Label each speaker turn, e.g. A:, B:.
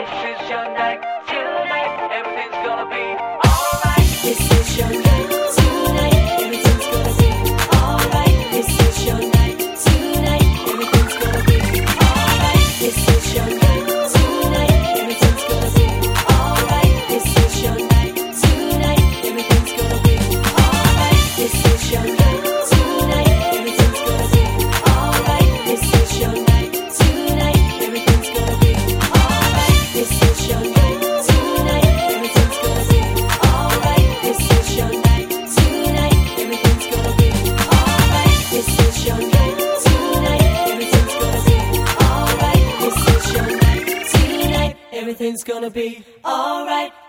A: is your night. Tonight, everything's gonna be alright.
B: This is your night. Tonight, everything's gonna be alright. This is your night. Tonight, everything's gonna be alright. This is your night. Tonight, everything's gonna be alright. This is your night. Tonight, everything's gonna be alright. This is your night. Tonight, everything's gonna be alright. This is your night. Tonight, everything's gonna be alright. This is your night. Tonight, everything's gonna be alright. This is your night. Tonight, everything's gonna be alright. This is your night. Tonight, everything's gonna be alright. This is your night. Tonight, everything's gonna be alright.